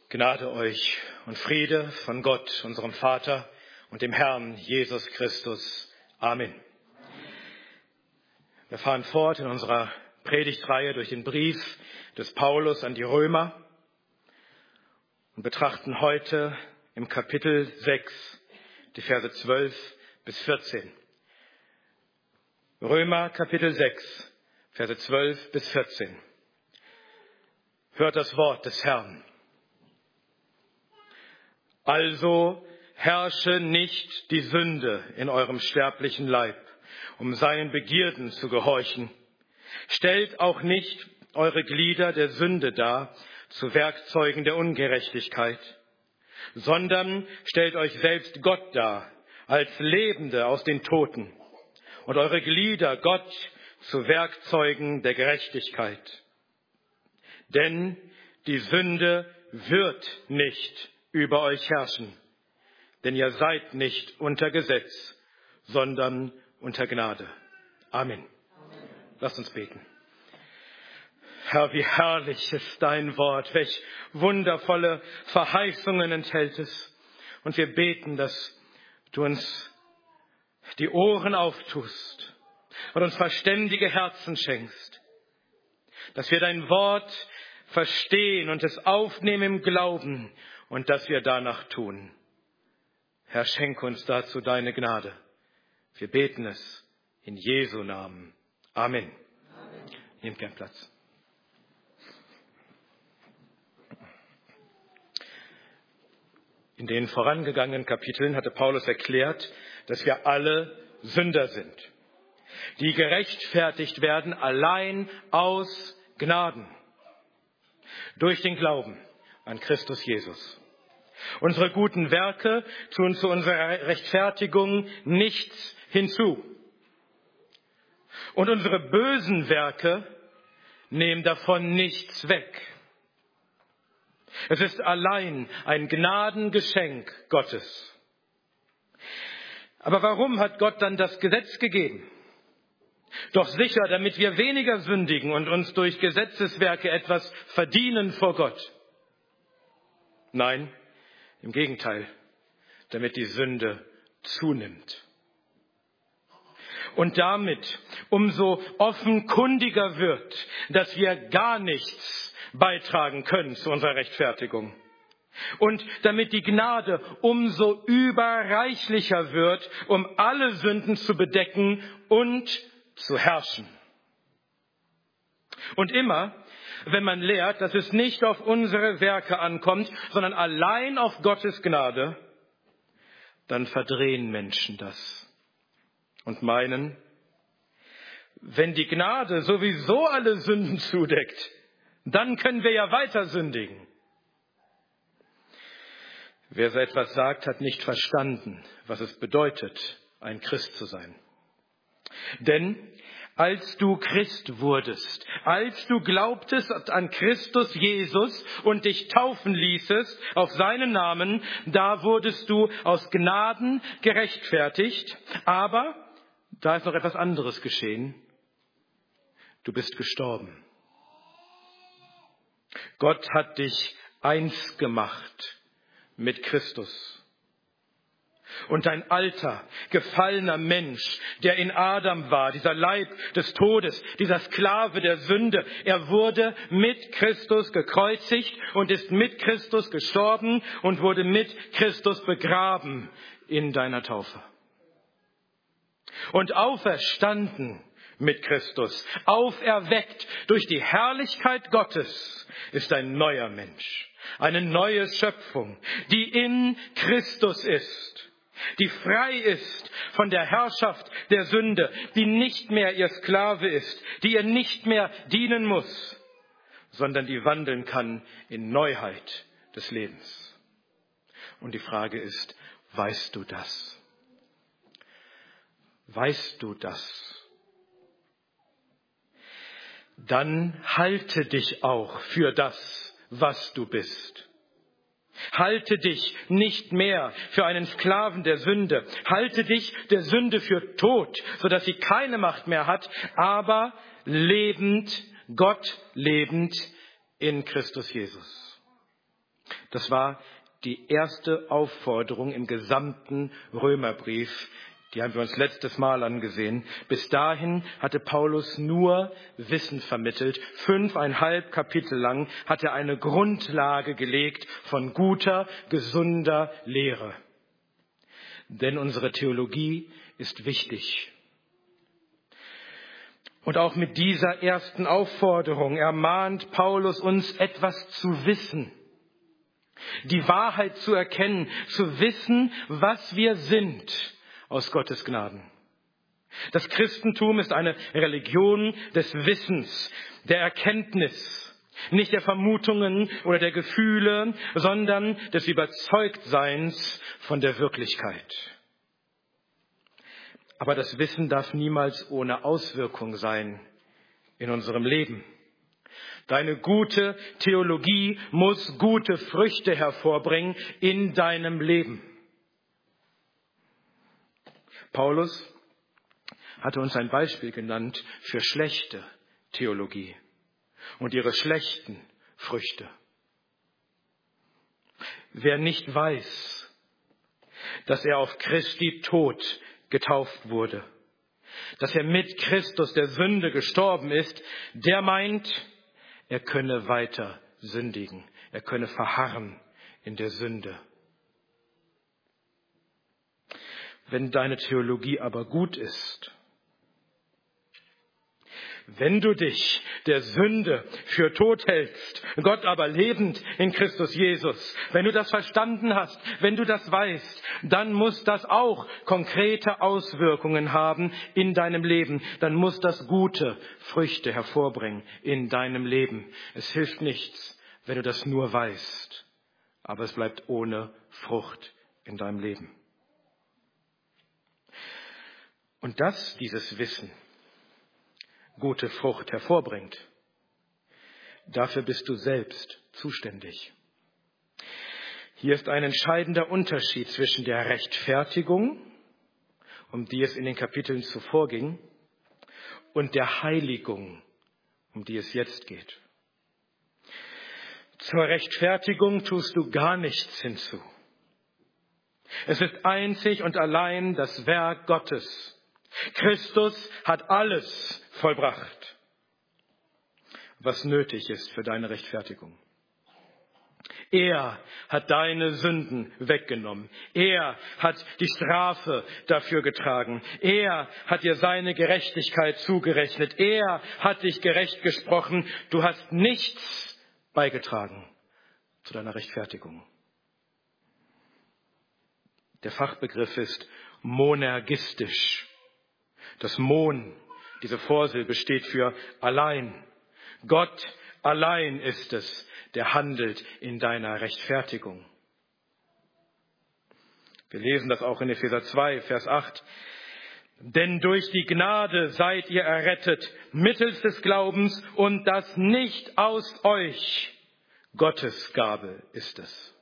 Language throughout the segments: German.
Gnade euch und Friede von Gott, unserem Vater und dem Herrn Jesus Christus. Amen. Wir fahren fort in unserer Predigtreihe durch den Brief des Paulus an die Römer und betrachten heute im Kapitel 6 die Verse 12 bis 14. Römer Kapitel 6, Verse 12 bis 14. Hört das Wort des Herrn. Also herrsche nicht die Sünde in eurem sterblichen Leib, um seinen Begierden zu gehorchen. Stellt auch nicht eure Glieder der Sünde dar, zu Werkzeugen der Ungerechtigkeit, sondern stellt euch selbst Gott dar, als Lebende aus den Toten, und eure Glieder Gott zu Werkzeugen der Gerechtigkeit. Denn die Sünde wird nicht über euch herrschen, denn ihr seid nicht unter Gesetz, sondern unter Gnade. Amen. Lasst uns beten. Herr, wie herrlich ist dein Wort, welch wundervolle Verheißungen enthält es. Und wir beten, dass du uns die Ohren auftust und uns verständige Herzen schenkst, dass wir dein Wort verstehen und es aufnehmen im Glauben und dass wir danach tun. Herr, schenke uns dazu deine Gnade. Wir beten es in Jesu Namen. Amen. Amen. Nehmt gern Platz. In den vorangegangenen Kapiteln hatte Paulus erklärt, dass wir alle Sünder sind, die gerechtfertigt werden allein aus Gnaden, durch den Glauben an Christus Jesus. Unsere guten Werke tun zu unserer Rechtfertigung nichts hinzu. Und unsere bösen Werke nehmen davon nichts weg. Es ist allein ein Gnadengeschenk Gottes. Aber warum hat Gott dann das Gesetz gegeben? Doch sicher, damit wir weniger sündigen und uns durch Gesetzeswerke etwas verdienen vor Gott. Nein, im Gegenteil, damit die Sünde zunimmt. Und damit umso offenkundiger wird, dass wir gar nichts beitragen können zu unserer Rechtfertigung. Und damit die Gnade umso überreichlicher wird, um alle Sünden zu bedecken und zu herrschen. Und immer, wenn man lehrt, dass es nicht auf unsere Werke ankommt, sondern allein auf Gottes Gnade, dann verdrehen Menschen das und meinen, wenn die Gnade sowieso alle Sünden zudeckt, dann können wir ja weiter sündigen. Wer so etwas sagt, hat nicht verstanden, was es bedeutet, ein Christ zu sein. Denn als du Christ wurdest, als du glaubtest an Christus Jesus und dich taufen ließest auf seinen Namen, da wurdest du aus Gnaden gerechtfertigt. Aber da ist noch etwas anderes geschehen. Du bist gestorben. Gott hat dich eins gemacht mit Christus. Und dein alter, gefallener Mensch, der in Adam war, dieser Leib des Todes, dieser Sklave der Sünde, er wurde mit Christus gekreuzigt und ist mit Christus gestorben und wurde mit Christus begraben in deiner Taufe. Und auferstanden mit Christus, auferweckt durch die Herrlichkeit Gottes, ist ein neuer Mensch, eine neue Schöpfung, die in Christus ist, die frei ist von der Herrschaft der Sünde, die nicht mehr ihr Sklave ist, die ihr nicht mehr dienen muss, sondern die wandeln kann in Neuheit des Lebens. Und die Frage ist, weißt du das? Weißt du das? Dann halte dich auch für das, was du bist. Halte dich nicht mehr für einen Sklaven der Sünde. Halte dich der Sünde für tot, sodass sie keine Macht mehr hat, aber lebend, Gott lebend in Christus Jesus. Das war die erste Aufforderung im gesamten Römerbrief. Die haben wir uns letztes Mal angesehen. Bis dahin hatte Paulus nur Wissen vermittelt. 5,5 Kapitel lang hat er eine Grundlage gelegt von guter, gesunder Lehre. Denn unsere Theologie ist wichtig. Und auch mit dieser ersten Aufforderung ermahnt Paulus uns, etwas zu wissen. Die Wahrheit zu erkennen, zu wissen, was wir sind aus Gottes Gnaden. Das Christentum ist eine Religion des Wissens, der Erkenntnis, nicht der Vermutungen oder der Gefühle, sondern des Überzeugtseins von der Wirklichkeit. Aber das Wissen darf niemals ohne Auswirkung sein in unserem Leben. Deine gute Theologie muss gute Früchte hervorbringen in deinem Leben. Paulus hatte uns ein Beispiel genannt für schlechte Theologie und ihre schlechten Früchte. Wer nicht weiß, dass er auf Christi Tod getauft wurde, dass er mit Christus der Sünde gestorben ist, der meint, er könne weiter sündigen, er könne verharren in der Sünde. Wenn deine Theologie aber gut ist, wenn du dich der Sünde für tot hältst, Gott aber lebend in Christus Jesus, wenn du das verstanden hast, wenn du das weißt, dann muss das auch konkrete Auswirkungen haben in deinem Leben. Dann muss das gute Früchte hervorbringen in deinem Leben. Es hilft nichts, wenn du das nur weißt, aber es bleibt ohne Frucht in deinem Leben. Und dass dieses Wissen gute Frucht hervorbringt, dafür bist du selbst zuständig. Hier ist ein entscheidender Unterschied zwischen der Rechtfertigung, um die es in den Kapiteln zuvor ging, und der Heiligung, um die es jetzt geht. Zur Rechtfertigung tust du gar nichts hinzu. Es ist einzig und allein das Werk Gottes. Christus hat alles vollbracht, was nötig ist für deine Rechtfertigung. Er hat deine Sünden weggenommen. Er hat die Strafe dafür getragen. Er hat dir seine Gerechtigkeit zugerechnet. Er hat dich gerecht gesprochen. Du hast nichts beigetragen zu deiner Rechtfertigung. Der Fachbegriff ist monergistisch. Das Mon, diese Vorsilbe, steht für allein. Gott allein ist es, der handelt in deiner Rechtfertigung. Wir lesen das auch in Epheser 2, Vers 8. Denn durch die Gnade seid ihr errettet, mittels des Glaubens, und das nicht aus euch. Gottes Gabe ist es.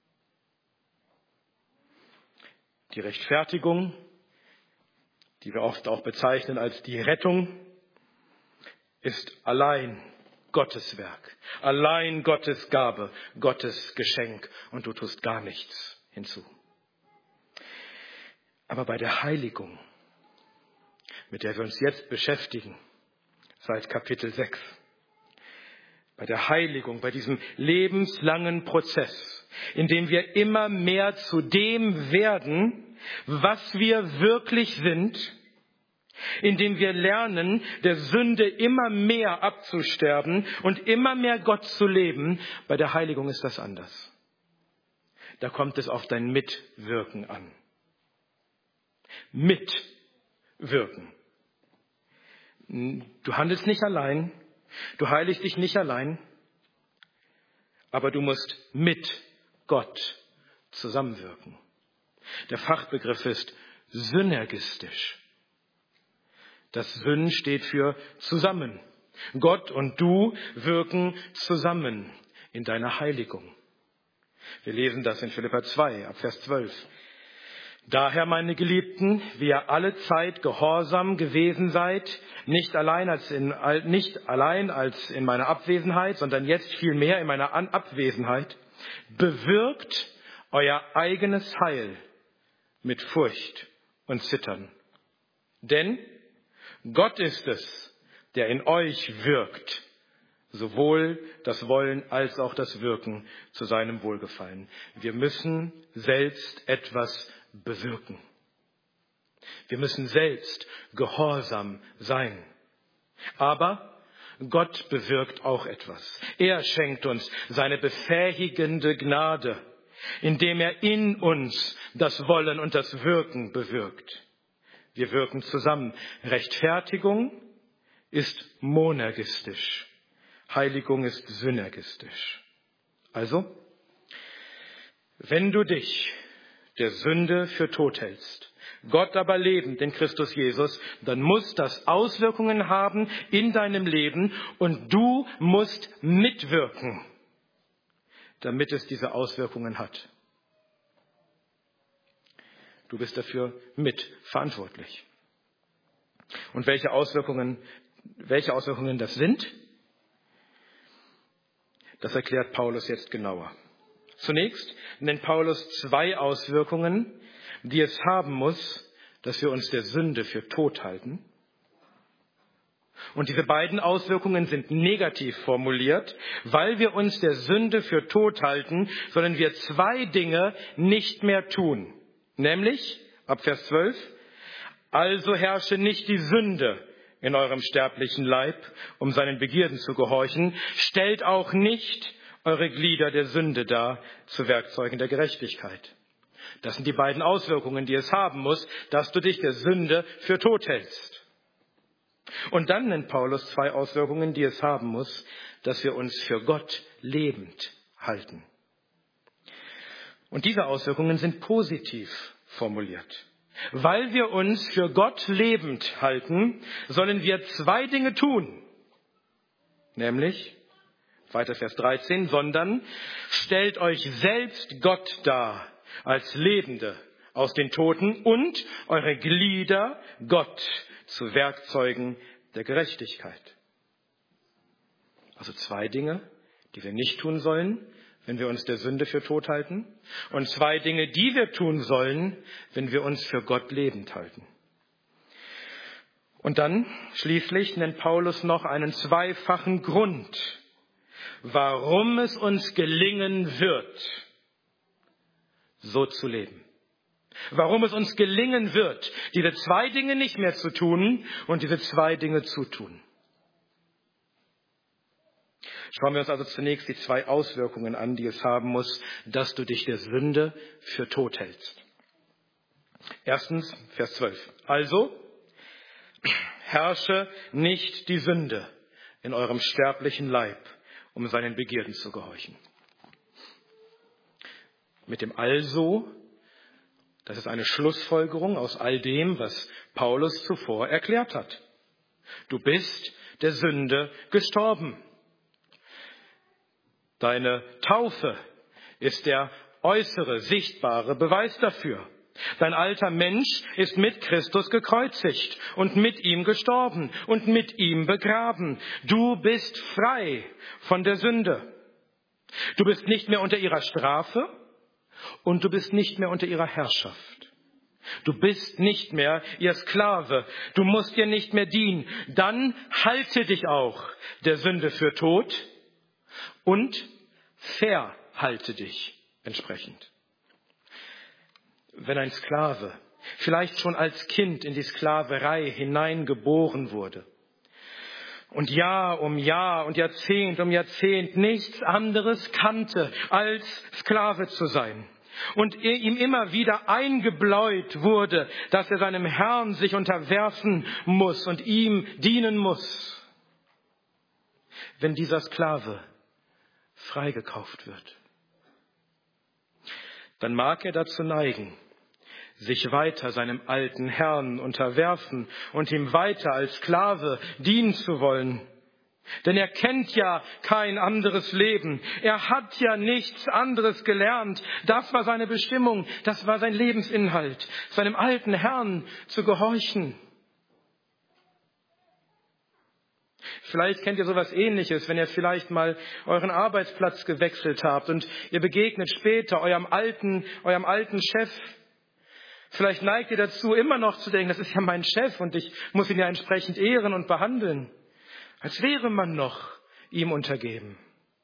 Die Rechtfertigung, die wir oft auch bezeichnen als die Rettung, ist allein Gottes Werk, allein Gottes Gabe, Gottes Geschenk, und du tust gar nichts hinzu. Aber bei der Heiligung, mit der wir uns jetzt beschäftigen, seit Kapitel 6, bei der Heiligung, bei diesem lebenslangen Prozess, in dem wir immer mehr zu dem werden, was wir wirklich sind, in dem wir lernen, der Sünde immer mehr abzusterben und immer mehr Gott zu leben, bei der Heiligung ist das anders. Da kommt es auf dein Mitwirken an. Mitwirken. Du handelst nicht allein, du heiligst dich nicht allein, aber du musst mit Gott zusammenwirken. Der Fachbegriff ist synergistisch. Das Syn steht für zusammen. Gott und du wirken zusammen in deiner Heiligung. Wir lesen das in Philipper 2, ab Vers 12. Daher, meine Geliebten, wie ihr alle Zeit gehorsam gewesen seid, nicht allein als in meiner Abwesenheit, sondern jetzt vielmehr in meiner Abwesenheit, bewirkt euer eigenes Heil mit Furcht und Zittern. Denn Gott ist es, der in euch wirkt, sowohl das Wollen als auch das Wirken zu seinem Wohlgefallen. Wir müssen selbst etwas bewirken. Wir müssen selbst gehorsam sein. Aber Gott bewirkt auch etwas. Er schenkt uns seine befähigende Gnade, indem er in uns das Wollen und das Wirken bewirkt. Wir wirken zusammen. Rechtfertigung ist monergistisch. Heiligung ist synergistisch. Also, wenn du dich der Sünde für tot hältst, Gott aber lebend in Christus Jesus, dann muss das Auswirkungen haben in deinem Leben und du musst mitwirken, damit es diese Auswirkungen hat. Du bist dafür mitverantwortlich. Und welche Auswirkungen das sind, das erklärt Paulus jetzt genauer. Zunächst nennt Paulus 2 Auswirkungen, die es haben muss, dass wir uns der Sünde für tot halten. Und diese beiden Auswirkungen sind negativ formuliert. Weil wir uns der Sünde für tot halten, sollen wir 2 Dinge nicht mehr tun. Nämlich, ab Vers 12, also herrsche nicht die Sünde in eurem sterblichen Leib, um seinen Begierden zu gehorchen. Stellt auch nicht eure Glieder der Sünde dar zu Werkzeugen der Gerechtigkeit. Das sind die beiden Auswirkungen, die es haben muss, dass du dich der Sünde für tot hältst. Und dann nennt Paulus 2 Auswirkungen, die es haben muss, dass wir uns für Gott lebend halten. Und diese Auswirkungen sind positiv formuliert. Weil wir uns für Gott lebend halten, sollen wir 2 Dinge tun. Nämlich, weiter Vers 13, sondern stellt euch selbst Gott dar als Lebende aus den Toten und eure Glieder Gott zu Werkzeugen der Gerechtigkeit. Also 2 Dinge, die wir nicht tun sollen, wenn wir uns der Sünde für tot halten, und 2 Dinge, die wir tun sollen, wenn wir uns für Gott lebend halten. Und dann schließlich nennt Paulus noch einen 2-fachen Grund, warum es uns gelingen wird, so zu leben. Warum es uns gelingen wird, diese 2 Dinge nicht mehr zu tun und diese 2 Dinge zu tun. Schauen wir uns also zunächst die 2 Auswirkungen an, die es haben muss, dass du dich der Sünde für tot hältst. Erstens, Vers 12. Also, herrsche nicht die Sünde in eurem sterblichen Leib, um seinen Begierden zu gehorchen. Mit dem Also, das ist eine Schlussfolgerung aus all dem, was Paulus zuvor erklärt hat. Du bist der Sünde gestorben. Deine Taufe ist der äußere, sichtbare Beweis dafür. Dein alter Mensch ist mit Christus gekreuzigt und mit ihm gestorben und mit ihm begraben. Du bist frei von der Sünde. Du bist nicht mehr unter ihrer Strafe und du bist nicht mehr unter ihrer Herrschaft. Du bist nicht mehr ihr Sklave. Du musst ihr nicht mehr dienen. Dann halte dich auch der Sünde für tot und verhalte dich entsprechend. Wenn ein Sklave vielleicht schon als Kind in die Sklaverei hineingeboren wurde und Jahr um Jahr und Jahrzehnt um Jahrzehnt nichts anderes kannte, als Sklave zu sein, und ihm immer wieder eingebläut wurde, dass er seinem Herrn sich unterwerfen muss und ihm dienen muss, wenn dieser Sklave freigekauft wird, dann mag er dazu neigen, sich weiter seinem alten Herrn unterwerfen und ihm weiter als Sklave dienen zu wollen. Denn er kennt ja kein anderes Leben. Er hat ja nichts anderes gelernt. Das war seine Bestimmung, das war sein Lebensinhalt, seinem alten Herrn zu gehorchen. Vielleicht kennt ihr sowas Ähnliches, wenn ihr vielleicht mal euren Arbeitsplatz gewechselt habt und ihr begegnet später eurem alten Chef. Vielleicht neigt ihr dazu, immer noch zu denken, das ist ja mein Chef und ich muss ihn ja entsprechend ehren und behandeln, als wäre man noch ihm untergeben.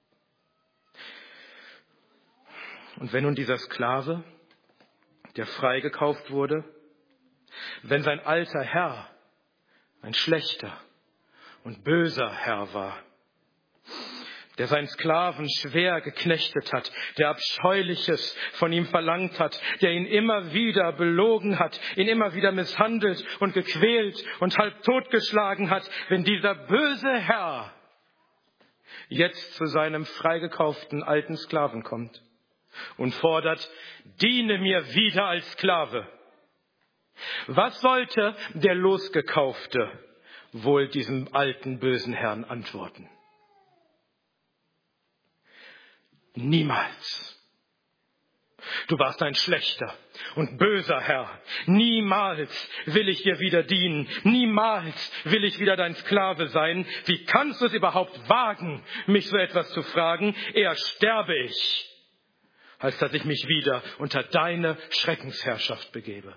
Und wenn nun dieser Sklave, der freigekauft wurde, wenn sein alter Herr ein schlechter und böser Herr war, der seinen Sklaven schwer geknechtet hat, der Abscheuliches von ihm verlangt hat, der ihn immer wieder belogen hat, ihn immer wieder misshandelt und gequält und halb totgeschlagen hat, wenn dieser böse Herr jetzt zu seinem freigekauften alten Sklaven kommt und fordert, diene mir wieder als Sklave. Was sollte der Losgekaufte wohl diesem alten bösen Herrn antworten? Niemals. Du warst ein schlechter und böser Herr. Niemals will ich dir wieder dienen. Niemals will ich wieder dein Sklave sein. Wie kannst du es überhaupt wagen, mich so etwas zu fragen? Eher sterbe ich, als dass ich mich wieder unter deine Schreckensherrschaft begebe.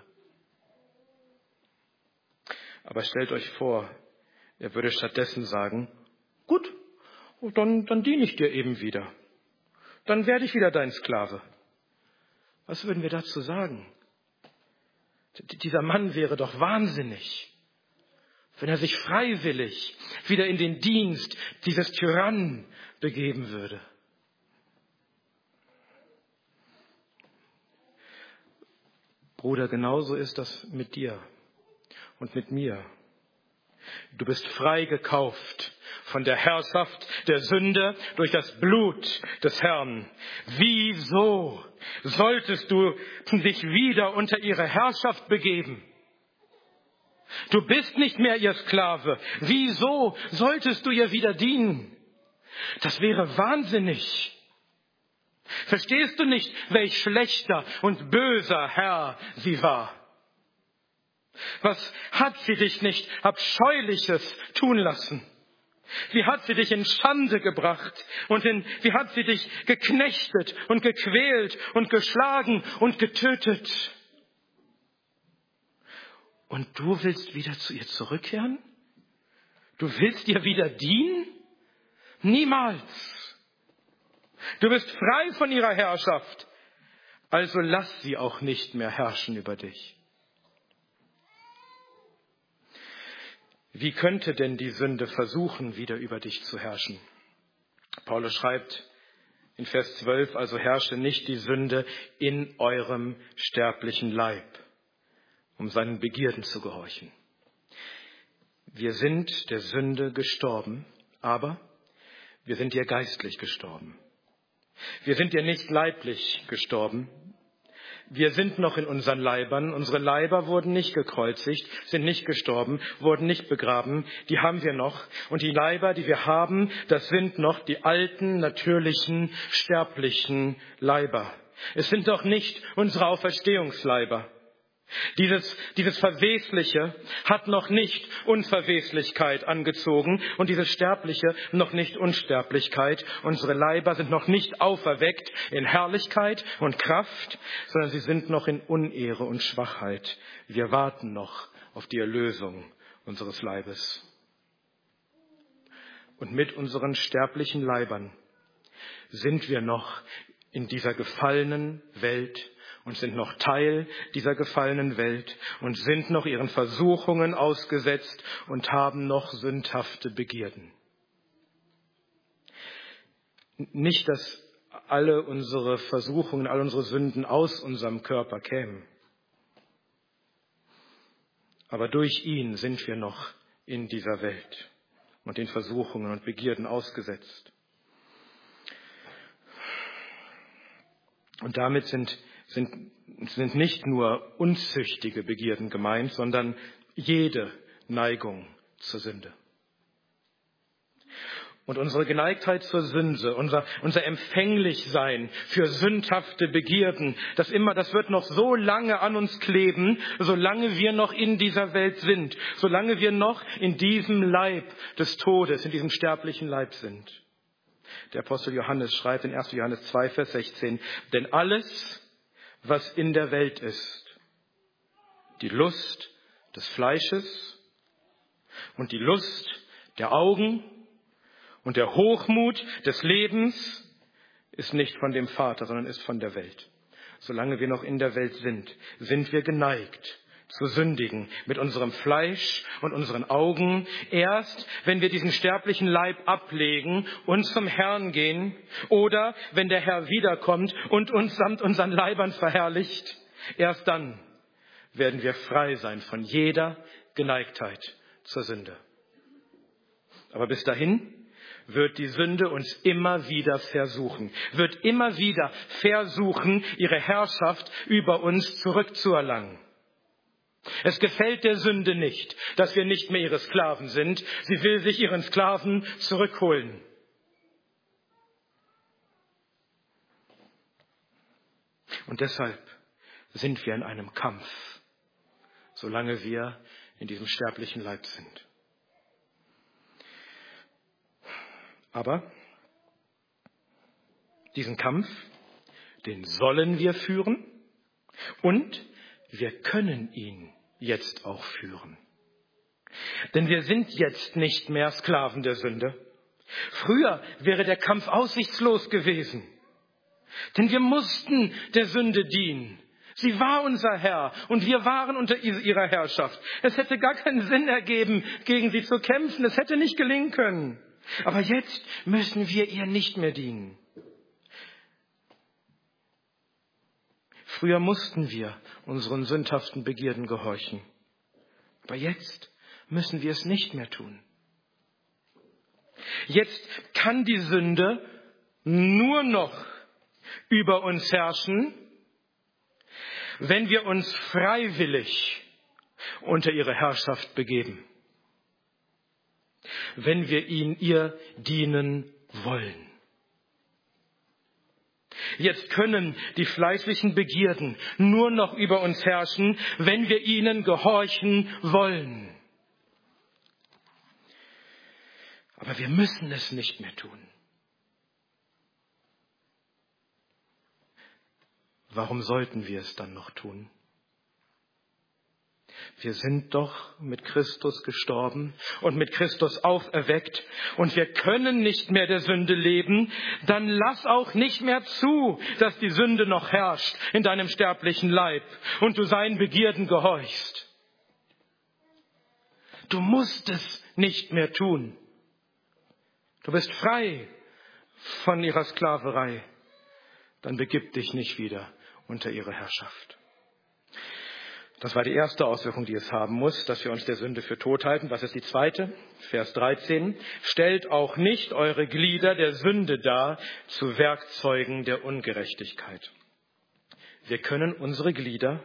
Aber stellt euch vor, er würde stattdessen sagen, gut, dann diene ich dir eben wieder. Dann werde ich wieder dein Sklave. Was würden wir dazu sagen? Dieser Mann wäre doch wahnsinnig, wenn er sich freiwillig wieder in den Dienst dieses Tyrannen begeben würde. Bruder, genauso ist das mit dir und mit mir. Du bist freigekauft von der Herrschaft der Sünde durch das Blut des Herrn. Wieso solltest du dich wieder unter ihre Herrschaft begeben? Du bist nicht mehr ihr Sklave. Wieso solltest du ihr wieder dienen? Das wäre wahnsinnig. Verstehst du nicht, welch schlechter und böser Herr sie war? Was hat sie dich nicht Abscheuliches tun lassen? Wie hat sie dich in Schande gebracht und wie hat sie dich geknechtet und gequält und geschlagen und getötet? Und du willst wieder zu ihr zurückkehren? Du willst ihr wieder dienen? Niemals. Du bist frei von ihrer Herrschaft, also lass sie auch nicht mehr herrschen über dich. Wie könnte denn die Sünde versuchen, wieder über dich zu herrschen? Paulus schreibt in Vers 12, also herrsche nicht die Sünde in eurem sterblichen Leib, um seinen Begierden zu gehorchen. Wir sind der Sünde gestorben, aber wir sind ihr geistlich gestorben. Wir sind ihr nicht leiblich gestorben. Wir sind noch in unseren Leibern. Unsere Leiber wurden nicht gekreuzigt, sind nicht gestorben, wurden nicht begraben. Die haben wir noch. Und die Leiber, die wir haben, das sind noch die alten, natürlichen, sterblichen Leiber. Es sind doch nicht unsere Auferstehungsleiber. Dieses Verwesliche hat noch nicht Unverweslichkeit angezogen und dieses Sterbliche noch nicht Unsterblichkeit. Unsere Leiber sind noch nicht auferweckt in Herrlichkeit und Kraft, sondern sie sind noch in Unehre und Schwachheit. Wir warten noch auf die Erlösung unseres Leibes. Und mit unseren sterblichen Leibern sind wir noch in dieser gefallenen Welt und sind noch Teil dieser gefallenen Welt und sind noch ihren Versuchungen ausgesetzt und haben noch sündhafte Begierden. Nicht, dass alle unsere Versuchungen, all unsere Sünden aus unserem Körper kämen. Aber durch ihn sind wir noch in dieser Welt und den Versuchungen und Begierden ausgesetzt. Und damit sind nicht nur unzüchtige Begierden gemeint, sondern jede Neigung zur Sünde. Und unsere Geneigtheit zur Sünde, unser Empfänglichsein für sündhafte Begierden, das wird noch so lange an uns kleben, solange wir noch in dieser Welt sind, solange wir noch in diesem Leib des Todes, in diesem sterblichen Leib sind. Der Apostel Johannes schreibt in 1. Johannes 2, Vers 16, denn alles, was in der Welt ist, die Lust des Fleisches und die Lust der Augen und der Hochmut des Lebens ist nicht von dem Vater, sondern ist von der Welt. Solange wir noch in der Welt sind wir geneigt zu sündigen mit unserem Fleisch und unseren Augen. Erst wenn wir diesen sterblichen Leib ablegen und zum Herrn gehen oder wenn der Herr wiederkommt und uns samt unseren Leibern verherrlicht, erst dann werden wir frei sein von jeder Geneigtheit zur Sünde. Aber bis dahin wird die Sünde uns immer wieder versuchen, ihre Herrschaft über uns zurückzuerlangen. Es gefällt der Sünde nicht, dass wir nicht mehr ihre Sklaven sind. Sie will sich ihren Sklaven zurückholen. Und deshalb sind wir in einem Kampf, solange wir in diesem sterblichen Leib sind. Aber diesen Kampf, den sollen wir führen und wir können ihn jetzt auch führen. Denn wir sind jetzt nicht mehr Sklaven der Sünde. Früher wäre der Kampf aussichtslos gewesen. Denn wir mussten der Sünde dienen. Sie war unser Herr und wir waren unter ihrer Herrschaft. Es hätte gar keinen Sinn ergeben, gegen sie zu kämpfen. Es hätte nicht gelingen können. Aber jetzt müssen wir ihr nicht mehr dienen. Früher mussten wir unseren sündhaften Begierden gehorchen. Aber jetzt müssen wir es nicht mehr tun. Jetzt kann die Sünde nur noch über uns herrschen, wenn wir uns freiwillig unter ihre Herrschaft begeben. Wenn wir ihr dienen wollen. Jetzt können die fleischlichen Begierden nur noch über uns herrschen, wenn wir ihnen gehorchen wollen. Aber wir müssen es nicht mehr tun. Warum sollten wir es dann noch tun? Wir sind doch mit Christus gestorben und mit Christus auferweckt und wir können nicht mehr der Sünde leben. Dann lass auch nicht mehr zu, dass die Sünde noch herrscht in deinem sterblichen Leib und du seinen Begierden gehorchst. Du musst es nicht mehr tun. Du bist frei von ihrer Sklaverei. Dann begib dich nicht wieder unter ihre Herrschaft. Das war die erste Auswirkung, die es haben muss, dass wir uns der Sünde für tot halten. Was ist die zweite? Vers 13. Stellt auch nicht eure Glieder der Sünde dar zu Werkzeugen der Ungerechtigkeit. Wir können unsere Glieder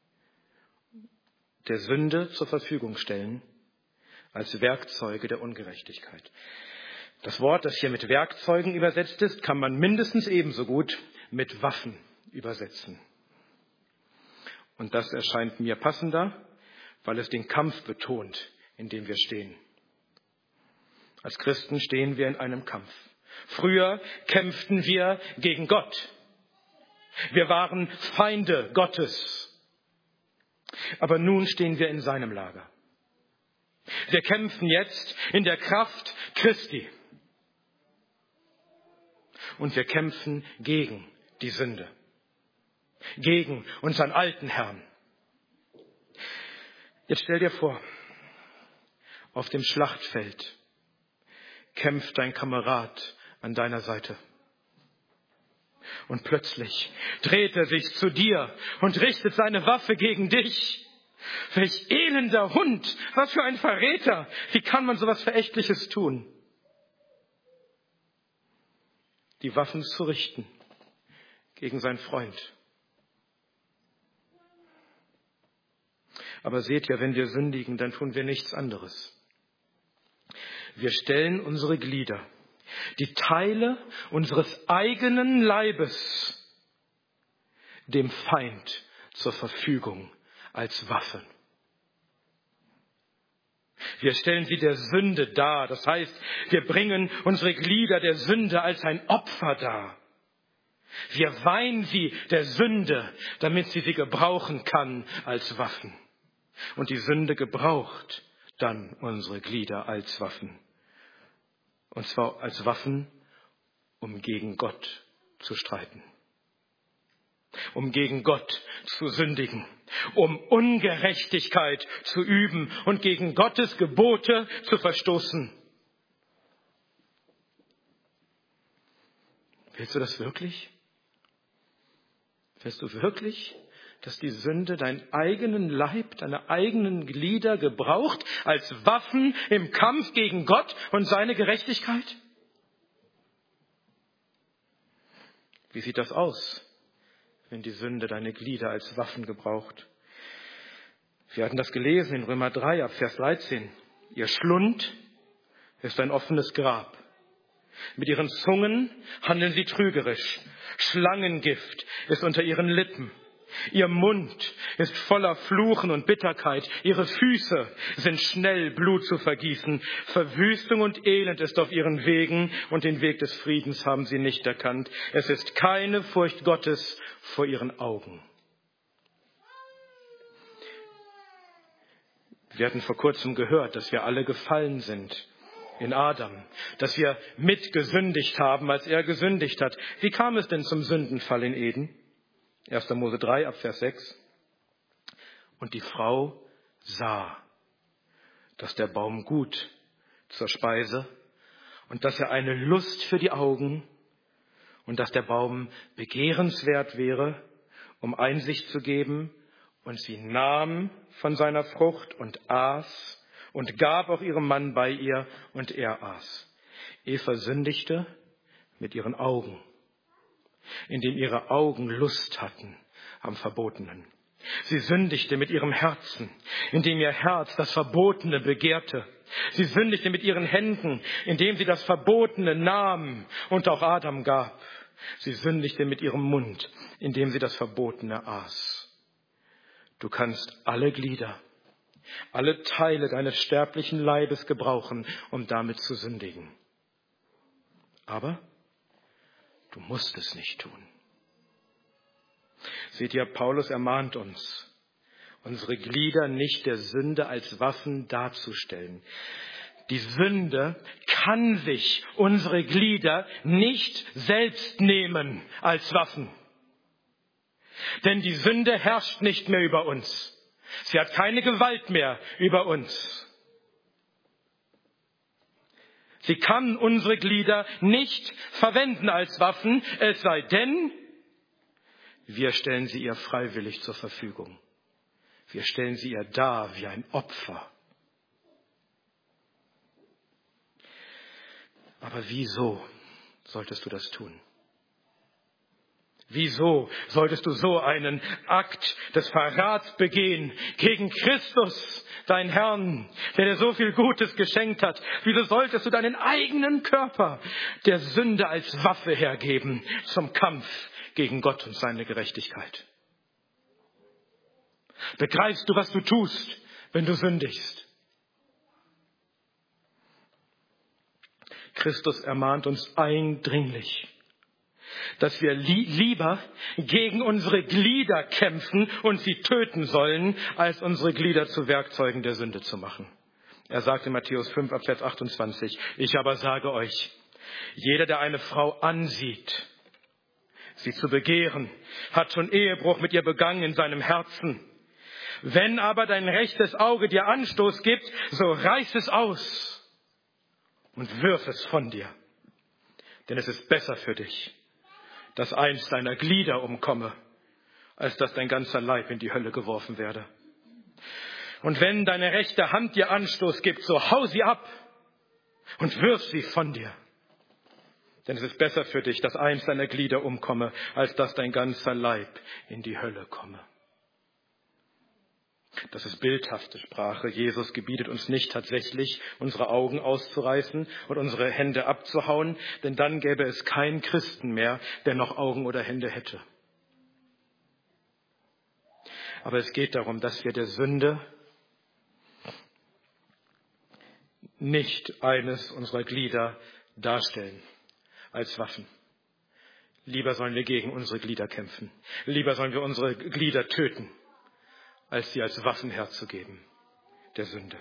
der Sünde zur Verfügung stellen als Werkzeuge der Ungerechtigkeit. Das Wort, das hier mit Werkzeugen übersetzt ist, kann man mindestens ebenso gut mit Waffen übersetzen. Und das erscheint mir passender, weil es den Kampf betont, in dem wir stehen. Als Christen stehen wir in einem Kampf. Früher kämpften wir gegen Gott. Wir waren Feinde Gottes. Aber nun stehen wir in seinem Lager. Wir kämpfen jetzt in der Kraft Christi. Und wir kämpfen gegen die Sünde. Gegen unseren alten Herrn. Jetzt stell dir vor, auf dem Schlachtfeld kämpft dein Kamerad an deiner Seite. Und plötzlich dreht er sich zu dir und richtet seine Waffe gegen dich. Welch elender Hund, was für ein Verräter. Wie kann man sowas Verächtliches tun? Die Waffen zu richten gegen seinen Freund. Aber seht ihr, wenn wir sündigen, dann tun wir nichts anderes. Wir stellen unsere Glieder die Teile unseres eigenen Leibes dem Feind zur Verfügung als Waffen. Wir stellen sie der Sünde dar. Das heißt, wir bringen unsere Glieder der Sünde als ein Opfer dar. Wir weihen sie der Sünde, damit sie gebrauchen kann als Waffen. Und die Sünde gebraucht dann unsere Glieder als Waffen. Und zwar als Waffen, um gegen Gott zu streiten. Um gegen Gott zu sündigen, um Ungerechtigkeit zu üben und gegen Gottes Gebote zu verstoßen. Willst du das wirklich? Willst du wirklich, dass die Sünde deinen eigenen Leib, deine eigenen Glieder gebraucht als Waffen im Kampf gegen Gott und seine Gerechtigkeit? Wie sieht das aus, wenn die Sünde deine Glieder als Waffen gebraucht? Wir hatten das gelesen in Römer 3 ab Vers 13. Ihr Schlund ist ein offenes Grab. Mit ihren Zungen handeln sie trügerisch. Schlangengift ist unter ihren Lippen. Ihr Mund ist voller Fluchen und Bitterkeit. Ihre Füße sind schnell, Blut zu vergießen. Verwüstung und Elend ist auf ihren Wegen und den Weg des Friedens haben sie nicht erkannt. Es ist keine Furcht Gottes vor ihren Augen. Wir hatten vor kurzem gehört, dass wir alle gefallen sind in Adam, dass wir mitgesündigt haben, als er gesündigt hat. Wie kam es denn zum Sündenfall in Eden? 1. Mose 3 ab Vers 6. Und die Frau sah, dass der Baum gut zur Speise und dass er eine Lust für die Augen und dass der Baum begehrenswert wäre, um Einsicht zu geben. Und sie nahm von seiner Frucht und aß und gab auch ihrem Mann bei ihr und er aß. Eva sündigte mit ihren Augen, indem ihre Augen Lust hatten am Verbotenen. Sie sündigte mit ihrem Herzen, indem ihr Herz das Verbotene begehrte. Sie sündigte mit ihren Händen, indem sie das Verbotene nahm und auch Adam gab. Sie sündigte mit ihrem Mund, indem sie das Verbotene aß. Du kannst alle Glieder, alle Teile deines sterblichen Leibes gebrauchen, um damit zu sündigen. Aber du musst es nicht tun. Seht ihr, Paulus ermahnt uns, unsere Glieder nicht der Sünde als Waffen darzustellen. Die Sünde kann sich unsere Glieder nicht selbst nehmen als Waffen. Denn die Sünde herrscht nicht mehr über uns. Sie hat keine Gewalt mehr über uns. Sie kann unsere Glieder nicht verwenden als Waffen, es sei denn, wir stellen sie ihr freiwillig zur Verfügung. Wir stellen sie ihr dar wie ein Opfer. Aber wieso solltest du das tun? Wieso solltest du so einen Akt des Verrats begehen gegen Christus, dein Herrn, der dir so viel Gutes geschenkt hat? Wieso solltest du deinen eigenen Körper der Sünde als Waffe hergeben zum Kampf gegen Gott und seine Gerechtigkeit? Begreifst du, was du tust, wenn du sündigst? Christus ermahnt uns eindringlich, dass wir lieber gegen unsere Glieder kämpfen und sie töten sollen, als unsere Glieder zu Werkzeugen der Sünde zu machen. Er sagt in Matthäus 5, Vers 28, ich aber sage euch, jeder, der eine Frau ansieht, sie zu begehren, hat schon Ehebruch mit ihr begangen in seinem Herzen. Wenn aber dein rechtes Auge dir Anstoß gibt, so reiß es aus und wirf es von dir. Denn es ist besser für dich, dass eins deiner Glieder umkomme, als dass dein ganzer Leib in die Hölle geworfen werde. Und wenn deine rechte Hand dir Anstoß gibt, so hau sie ab und wirf sie von dir. Denn es ist besser für dich, dass eins deiner Glieder umkomme, als dass dein ganzer Leib in die Hölle komme. Das ist bildhafte Sprache. Jesus gebietet uns nicht tatsächlich, unsere Augen auszureißen und unsere Hände abzuhauen, denn dann gäbe es keinen Christen mehr, der noch Augen oder Hände hätte. Aber es geht darum, dass wir der Sünde nicht eines unserer Glieder darstellen als Waffen. Lieber sollen wir gegen unsere Glieder kämpfen. Lieber sollen wir unsere Glieder töten, als sie als Waffen herzugeben der Sünde.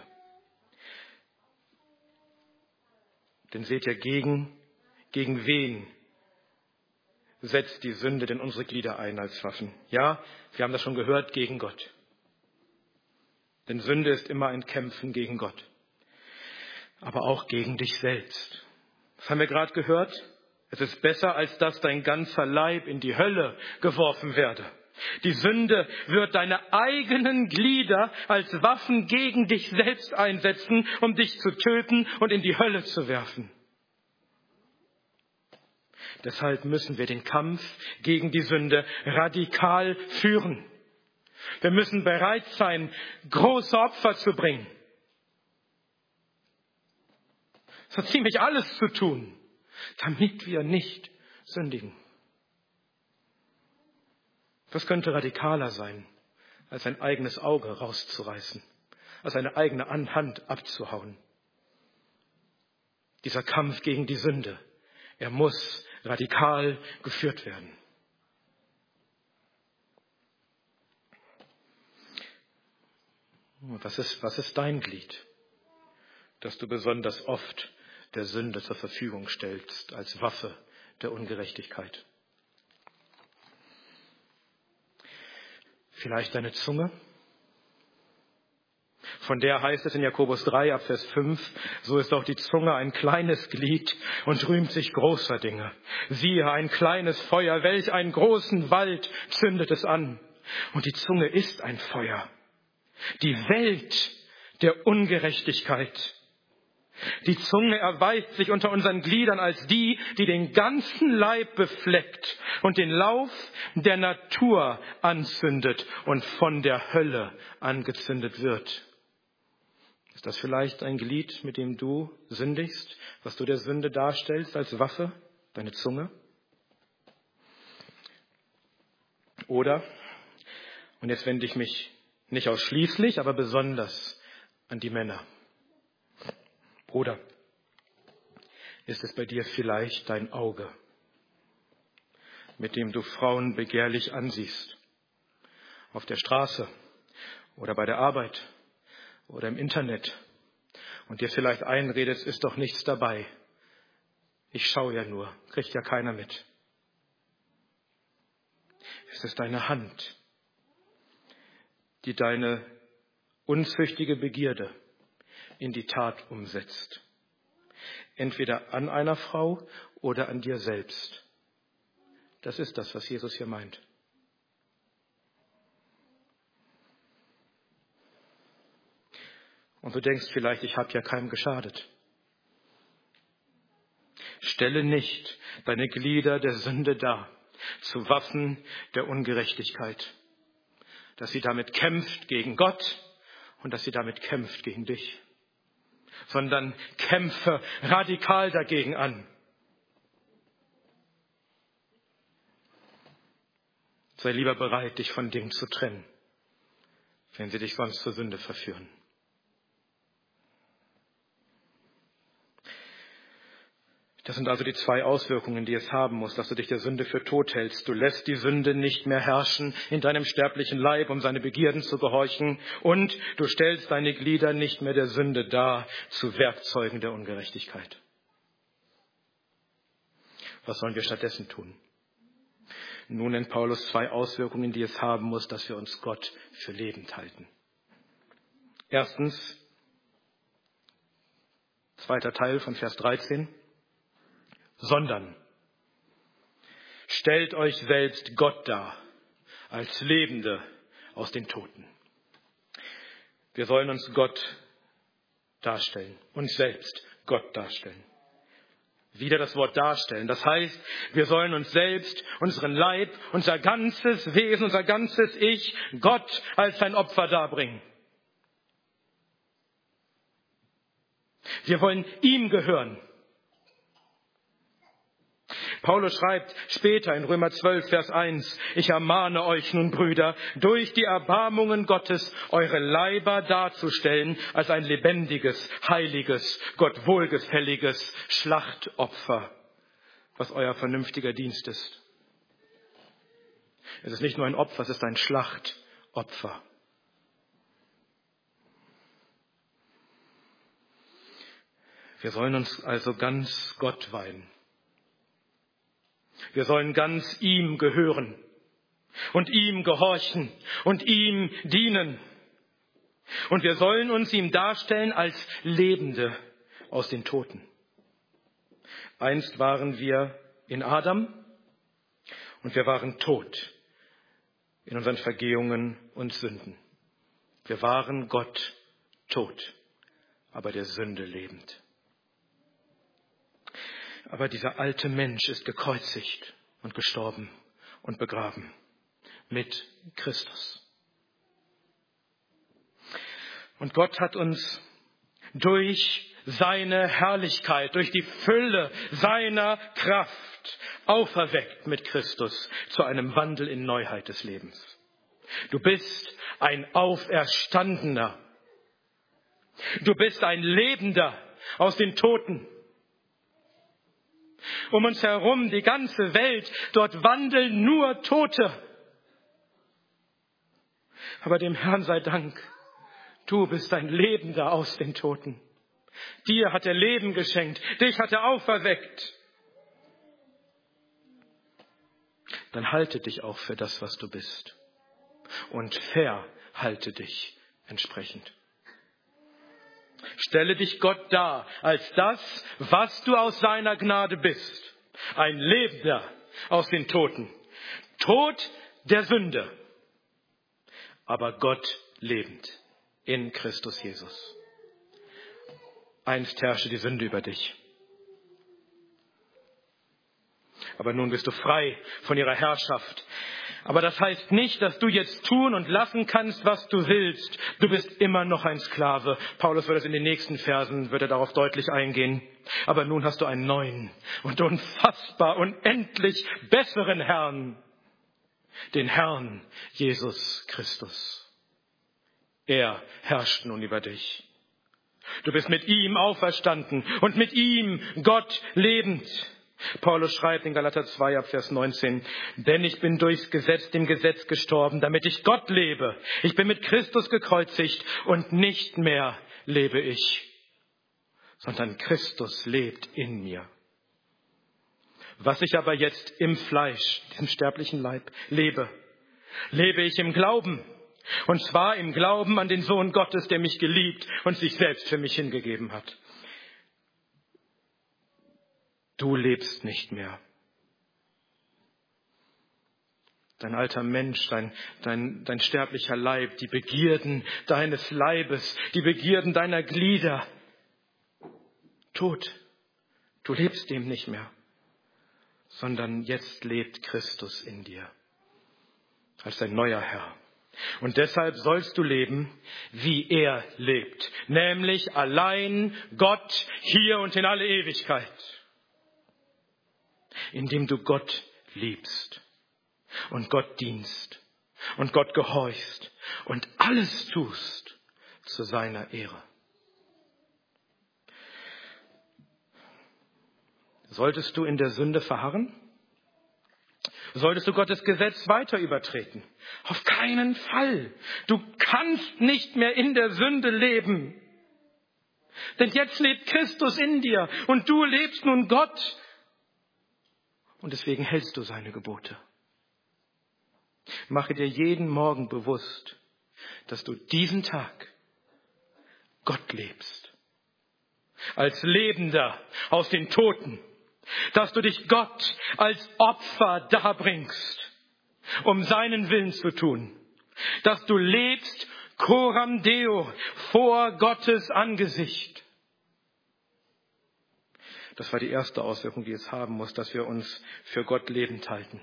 Denn seht ihr, gegen wen setzt die Sünde denn unsere Glieder ein als Waffen? Ja, wir haben das schon gehört, gegen Gott. Denn Sünde ist immer ein Kämpfen gegen Gott. Aber auch gegen dich selbst. Das haben wir gerade gehört. Es ist besser, als dass dein ganzer Leib in die Hölle geworfen werde. Die Sünde wird deine eigenen Glieder als Waffen gegen dich selbst einsetzen, um dich zu töten und in die Hölle zu werfen. Deshalb müssen wir den Kampf gegen die Sünde radikal führen. Wir müssen bereit sein, große Opfer zu bringen. So ziemlich alles zu tun, damit wir nicht sündigen. Was könnte radikaler sein, als ein eigenes Auge rauszureißen, als eine eigene Hand abzuhauen? Dieser Kampf gegen die Sünde, er muss radikal geführt werden. Was ist dein Glied, das du besonders oft der Sünde zur Verfügung stellst als Waffe der Ungerechtigkeit? Vielleicht deine Zunge? Von der heißt es in Jakobus 3 ab Vers 5, so ist auch die Zunge ein kleines Glied und rühmt sich großer Dinge. Siehe, ein kleines Feuer, welch einen großen Wald zündet es an. Und die Zunge ist ein Feuer, die Welt der Ungerechtigkeit. Die Zunge erweist sich unter unseren Gliedern als die den ganzen Leib befleckt und den Lauf der Natur anzündet und von der Hölle angezündet wird. Ist das vielleicht ein Glied, mit dem du sündigst, was du der Sünde darstellst als Waffe, deine Zunge? Oder, und jetzt wende ich mich nicht ausschließlich, aber besonders an die Männer. Bruder, ist es bei dir vielleicht dein Auge, mit dem du Frauen begehrlich ansiehst, auf der Straße oder bei der Arbeit oder im Internet und dir vielleicht einredest, ist doch nichts dabei. Ich schaue ja nur, kriegt ja keiner mit. Ist es deine Hand, die deine unzüchtige Begierde in die Tat umsetzt? Entweder an einer Frau oder an dir selbst. Das ist das, was Jesus hier meint. Und du denkst vielleicht, ich habe ja keinem geschadet. Stelle nicht deine Glieder der Sünde dar, zu Waffen der Ungerechtigkeit, dass sie damit kämpft gegen Gott und dass sie damit kämpft gegen dich, sondern kämpfe radikal dagegen an. Sei lieber bereit, dich von Dingen zu trennen, wenn sie dich sonst zur Sünde verführen. Das sind also die zwei Auswirkungen, die es haben muss, dass du dich der Sünde für tot hältst. Du lässt die Sünde nicht mehr herrschen in deinem sterblichen Leib, um seine Begierden zu gehorchen. Und du stellst deine Glieder nicht mehr der Sünde dar, zu Werkzeugen der Ungerechtigkeit. Was sollen wir stattdessen tun? Nun nennt Paulus zwei Auswirkungen, die es haben muss, dass wir uns Gott für lebend halten. Erstens, zweiter Teil von Vers 13. Sondern stellt euch selbst Gott dar, als Lebende aus den Toten. Wir sollen uns Gott darstellen, uns selbst Gott darstellen. Wieder das Wort darstellen. Das heißt, wir sollen uns selbst, unseren Leib, unser ganzes Wesen, unser ganzes Ich Gott als ein Opfer darbringen. Wir wollen ihm gehören. Paulus schreibt später in Römer 12, Vers 1, ich ermahne euch nun, Brüder, durch die Erbarmungen Gottes eure Leiber darzustellen als ein lebendiges, heiliges, Gott wohlgefälliges Schlachtopfer, was euer vernünftiger Dienst ist. Es ist nicht nur ein Opfer, es ist ein Schlachtopfer. Wir sollen uns also ganz Gott weihen. Wir sollen ganz ihm gehören und ihm gehorchen und ihm dienen. Und wir sollen uns ihm darstellen als Lebende aus den Toten. Einst waren wir in Adam und wir waren tot in unseren Vergehungen und Sünden. Wir waren Gott tot, aber der Sünde lebend. Aber dieser alte Mensch ist gekreuzigt und gestorben und begraben mit Christus. Und Gott hat uns durch seine Herrlichkeit, durch die Fülle seiner Kraft auferweckt mit Christus zu einem Wandel in Neuheit des Lebens. Du bist ein Auferstandener. Du bist ein Lebender aus den Toten. Um uns herum, die ganze Welt, dort wandeln nur Tote. Aber dem Herrn sei Dank, du bist ein Lebender aus den Toten. Dir hat er Leben geschenkt, dich hat er auferweckt. Dann halte dich auch für das, was du bist. Und verhalte dich entsprechend. Stelle dich Gott dar als das, was du aus seiner Gnade bist. Ein Lebender aus den Toten. Tod der Sünde, aber Gott lebend in Christus Jesus. Einst herrschte die Sünde über dich. Aber nun bist du frei von ihrer Herrschaft. Aber das heißt nicht, dass du jetzt tun und lassen kannst, was du willst. Du bist immer noch ein Sklave. Paulus wird es in den nächsten Versen, wird er darauf deutlich eingehen. Aber nun hast du einen neuen und unfassbar unendlich besseren Herrn. Den Herrn Jesus Christus. Er herrscht nun über dich. Du bist mit ihm auferstanden und mit ihm Gott lebend. Paulus schreibt in Galater 2 ab Vers 19, denn ich bin durchs Gesetz dem Gesetz gestorben, damit ich Gott lebe. Ich bin mit Christus gekreuzigt und nicht mehr lebe ich, sondern Christus lebt in mir. Was ich aber jetzt im Fleisch, diesem sterblichen Leib, lebe, lebe ich im Glauben. Und zwar im Glauben an den Sohn Gottes, der mich geliebt und sich selbst für mich hingegeben hat. Du lebst nicht mehr. Dein alter Mensch, dein sterblicher Leib, die Begierden deines Leibes, die Begierden deiner Glieder. Tot. Du lebst dem nicht mehr. Sondern jetzt lebt Christus in dir. Als dein neuer Herr. Und deshalb sollst du leben, wie er lebt. Nämlich allein Gott hier und in alle Ewigkeit. Indem du Gott liebst und Gott dienst und Gott gehorchst und alles tust zu seiner Ehre. Solltest du in der Sünde verharren? Solltest du Gottes Gesetz weiter übertreten? Auf keinen Fall. Du kannst nicht mehr in der Sünde leben. Denn jetzt lebt Christus in dir und du lebst nun Gott. Und deswegen hältst du seine Gebote. Mache dir jeden Morgen bewusst, dass du diesen Tag Gott lebst. Als Lebender aus den Toten. Dass du dich Gott als Opfer darbringst, um seinen Willen zu tun. Dass du lebst coram Deo, vor Gottes Angesicht. Das war die erste Auswirkung, die es haben muss, dass wir uns für Gott lebend halten.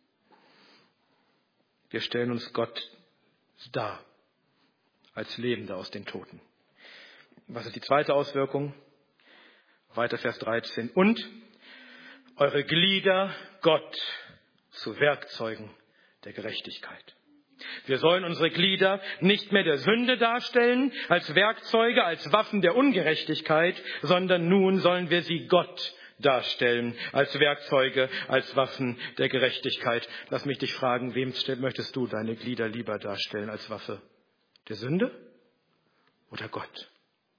Wir stellen uns Gott dar, als Lebende aus den Toten. Was ist die zweite Auswirkung? Weiter Vers 13. Und eure Glieder Gott zu Werkzeugen der Gerechtigkeit. Wir sollen unsere Glieder nicht mehr der Sünde darstellen, als Werkzeuge, als Waffen der Ungerechtigkeit, sondern nun sollen wir sie Gott darstellen, als Werkzeuge, als Waffen der Gerechtigkeit. Lass mich dich fragen, wem möchtest du deine Glieder lieber darstellen als Waffe? Der Sünde oder Gott?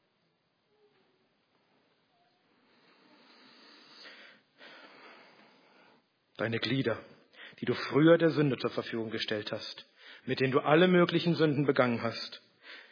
Deine Glieder, die du früher der Sünde zur Verfügung gestellt hast, mit denen du alle möglichen Sünden begangen hast.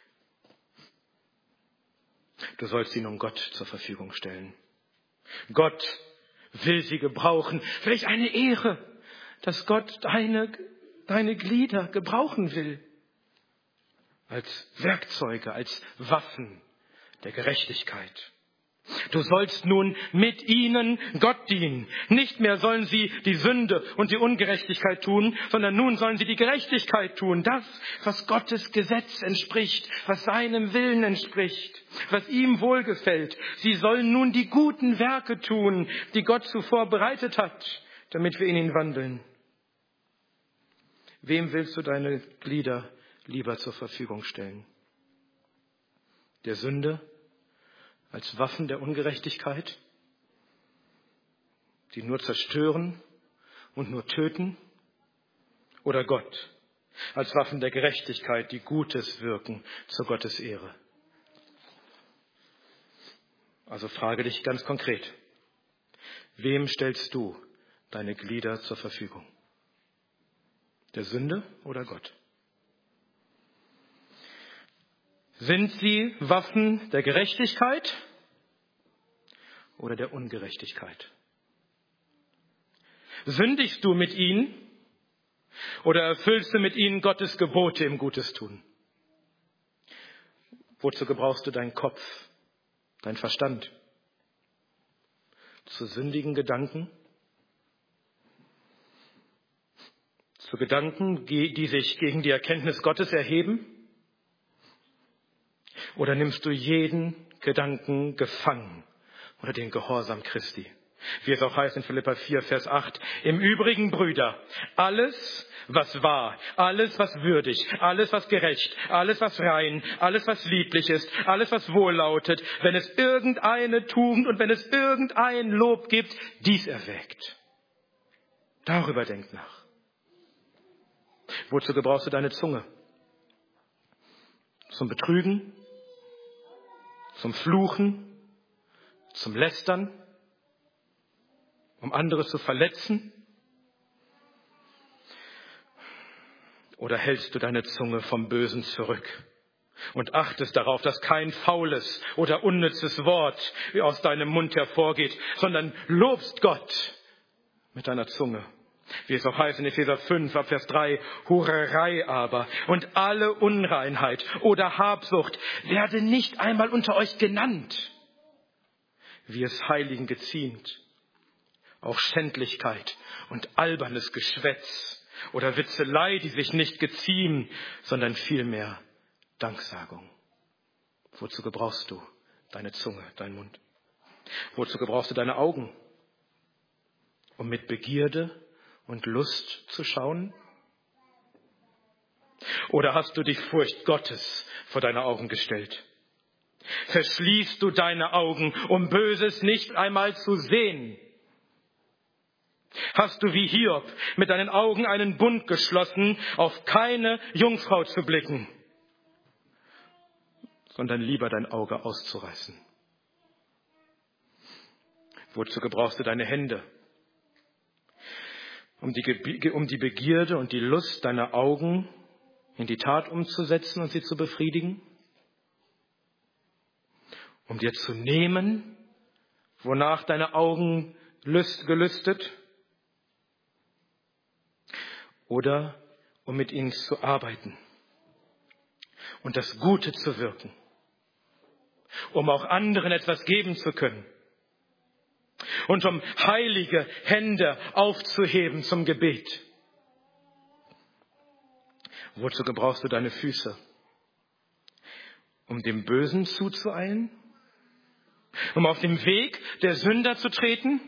Du sollst sie nun Gott zur Verfügung stellen. Gott will sie gebrauchen. Welch eine Ehre, dass Gott deine Glieder gebrauchen will. Als Werkzeuge, als Waffen der Gerechtigkeit. Du sollst nun mit ihnen Gott dienen. Nicht mehr sollen sie die Sünde und die Ungerechtigkeit tun, sondern nun sollen sie die Gerechtigkeit tun. Das, was Gottes Gesetz entspricht, was seinem Willen entspricht, was ihm wohlgefällt. Sie sollen nun die guten Werke tun, die Gott zuvor bereitet hat, damit wir in ihn wandeln. Wem willst du deine Glieder lieber zur Verfügung stellen? Der Sünde? Als Waffen der Ungerechtigkeit, die nur zerstören und nur töten? Oder Gott als Waffen der Gerechtigkeit, die Gutes wirken zur Gottes Ehre? Also frage dich ganz konkret, wem stellst du deine Glieder zur Verfügung? Der Sünde oder Gott? Sind sie Waffen der Gerechtigkeit oder der Ungerechtigkeit? Sündigst du mit ihnen oder erfüllst du mit ihnen Gottes Gebote im Gutes tun? Wozu gebrauchst du deinen Kopf, deinen Verstand? Zu sündigen Gedanken? Zu Gedanken, die sich gegen die Erkenntnis Gottes erheben? Oder nimmst du jeden Gedanken gefangen unter den Gehorsam Christi? Wie es auch heißt in Philipper 4, Vers 8. Im Übrigen, Brüder, alles, was wahr, alles, was würdig, alles, was gerecht, alles, was rein, alles, was lieblich ist, alles, was wohllautet, wenn es irgendeine Tugend und wenn es irgendein Lob gibt, dies erwägt. Darüber denk nach. Wozu gebrauchst du deine Zunge? Zum Betrügen? Zum Fluchen, zum Lästern, um andere zu verletzen? Oder hältst du deine Zunge vom Bösen zurück und achtest darauf, dass kein faules oder unnützes Wort aus deinem Mund hervorgeht, sondern lobst Gott mit deiner Zunge? Wie es auch heißt in Epheser 5, ab Vers 3, Hurerei aber und alle Unreinheit oder Habsucht werde nicht einmal unter euch genannt, wie es Heiligen geziemt. Auch Schändlichkeit und albernes Geschwätz oder Witzelei, die sich nicht geziemen, sondern vielmehr Danksagung. Wozu gebrauchst du deine Zunge, deinen Mund? Wozu gebrauchst du deine Augen? Um mit Begierde und Lust zu schauen? Oder hast du die Furcht Gottes vor deine Augen gestellt? Verschließt du deine Augen, um Böses nicht einmal zu sehen? Hast du wie Hiob mit deinen Augen einen Bund geschlossen, auf keine Jungfrau zu blicken, sondern lieber dein Auge auszureißen? Wozu gebrauchst du deine Hände? Um die Begierde und die Lust deiner Augen in die Tat umzusetzen und sie zu befriedigen? Um dir zu nehmen, wonach deine Augen gelüstet? Oder um mit ihnen zu arbeiten und das Gute zu wirken, um auch anderen etwas geben zu können? und um heilige Hände aufzuheben zum Gebet. Wozu gebrauchst du deine Füße? Um dem Bösen zuzueilen? Um auf dem Weg der Sünder zu treten?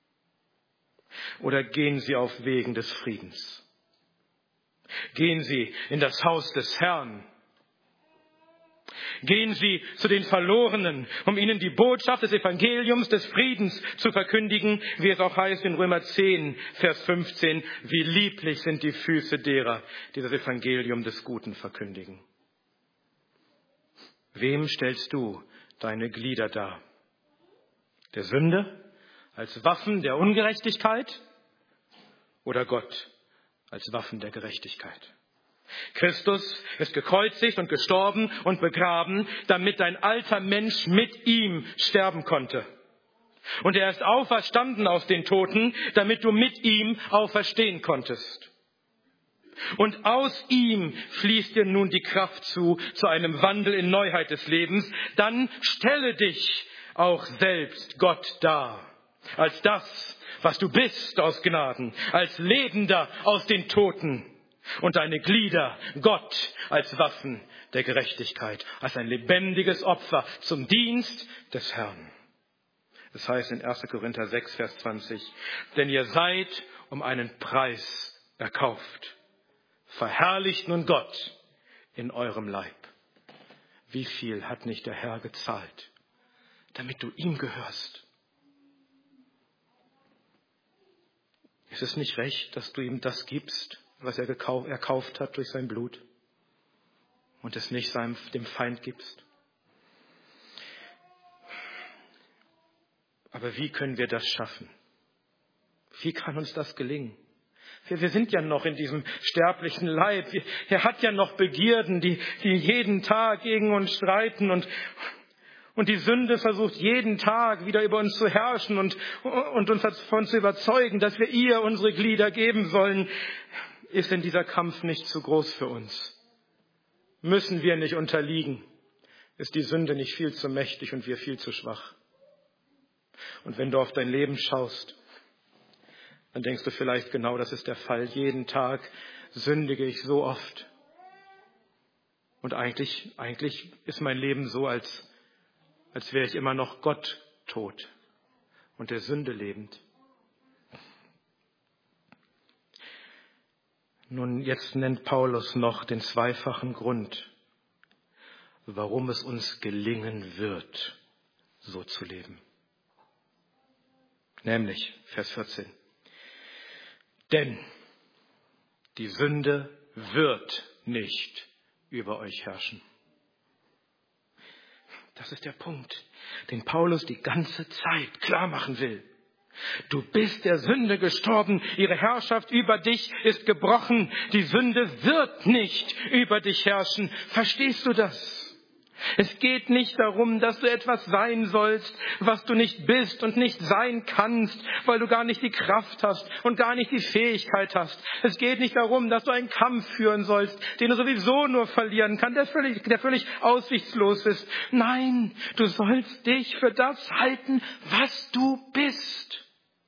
Oder gehen sie auf Wegen des Friedens? Gehen sie in das Haus des Herrn? Gehen sie zu den Verlorenen, um ihnen die Botschaft des Evangeliums des Friedens zu verkündigen, wie es auch heißt in Römer 10, Vers 15, wie lieblich sind die Füße derer, die das Evangelium des Guten verkündigen. Wem stellst du deine Glieder dar? Der Sünde als Waffen der Ungerechtigkeit oder Gott als Waffen der Gerechtigkeit? Christus ist gekreuzigt und gestorben und begraben, damit dein alter Mensch mit ihm sterben konnte. Und er ist auferstanden aus den Toten, damit du mit ihm auferstehen konntest. Und aus ihm fließt dir nun die Kraft zu einem Wandel in Neuheit des Lebens. Dann stelle dich auch selbst Gott dar, als das, was du bist aus Gnaden, als Lebender aus den Toten. Und deine Glieder Gott als Waffen der Gerechtigkeit, als ein lebendiges Opfer zum Dienst des Herrn. Das heißt in 1. Korinther 6, Vers 20, denn ihr seid um einen Preis erkauft. Verherrlicht nun Gott in eurem Leib. Wie viel hat nicht der Herr gezahlt, damit du ihm gehörst? Ist es nicht recht, dass du ihm das gibst, was er erkauft hat durch sein Blut und es nicht dem Feind gibst? Aber wie können wir das schaffen? Wie kann uns das gelingen? Wir sind ja noch in diesem sterblichen Leib. Er hat ja noch Begierden, die jeden Tag gegen uns streiten und die Sünde versucht jeden Tag wieder über uns zu herrschen und uns davon zu überzeugen, dass wir ihr unsere Glieder geben sollen. Ist denn dieser Kampf nicht zu groß für uns? Müssen wir nicht unterliegen? Ist die Sünde nicht viel zu mächtig und wir viel zu schwach? Und wenn du auf dein Leben schaust, dann denkst du vielleicht, genau das ist der Fall. Jeden Tag sündige ich so oft. Und eigentlich ist mein Leben so, als wäre ich immer noch Gott tot und der Sünde lebend. Nun, jetzt nennt Paulus noch den zweifachen Grund, warum es uns gelingen wird, so zu leben. Nämlich, Vers 14. Denn die Sünde wird nicht über euch herrschen. Das ist der Punkt, den Paulus die ganze Zeit klar machen will. Du bist der Sünde gestorben, ihre Herrschaft über dich ist gebrochen. Die Sünde wird nicht über dich herrschen. Verstehst du das? Es geht nicht darum, dass du etwas sein sollst, was du nicht bist und nicht sein kannst, weil du gar nicht die Kraft hast und gar nicht die Fähigkeit hast. Es geht nicht darum, dass du einen Kampf führen sollst, den du sowieso nur verlieren kannst, der völlig aussichtslos ist. Nein, du sollst dich für das halten, was du bist.